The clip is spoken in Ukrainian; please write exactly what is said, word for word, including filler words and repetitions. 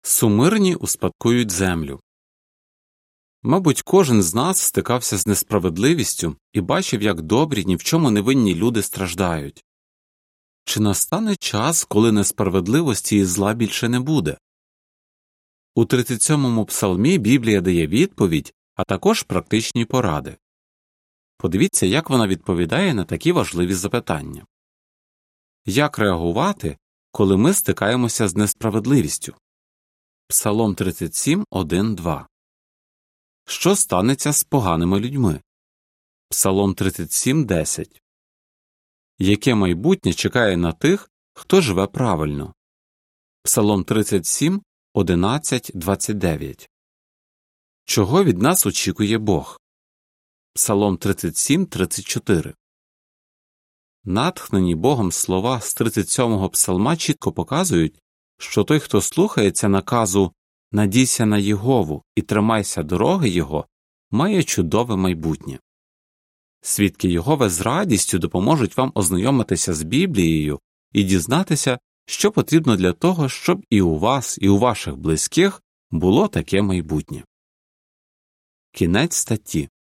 Сумирні успадкують землю. Мабуть, кожен з нас стикався з несправедливістю і бачив, як добрі, ні в чому невинні люди страждають. Чи настане час, коли несправедливості і зла більше не буде? У тридцять сьомому псалмі Біблія дає відповідь, а також практичні поради. Подивіться, як вона відповідає на такі важливі запитання. Як реагувати, коли ми стикаємося з несправедливістю? Псалом тридцять сім, один, два. Що станеться з поганими людьми? Псалом тридцять сім, десять. Яке майбутнє чекає на тих, хто живе правильно? Псалом тридцять сім, одинадцять, двадцять дев'ять. Чого від нас очікує Бог? Псалом тридцять сім, тридцять чотири. Натхнені Богом слова з тридцять сьомого псалма чітко показують, що той, хто слухається наказу «Надійся на Єгову і тримайся дороги Його», має чудове майбутнє. Свідки Єгови з радістю допоможуть вам ознайомитися з Біблією і дізнатися, що потрібно для того, щоб і у вас, і у ваших близьких було таке майбутнє. Кінець статті.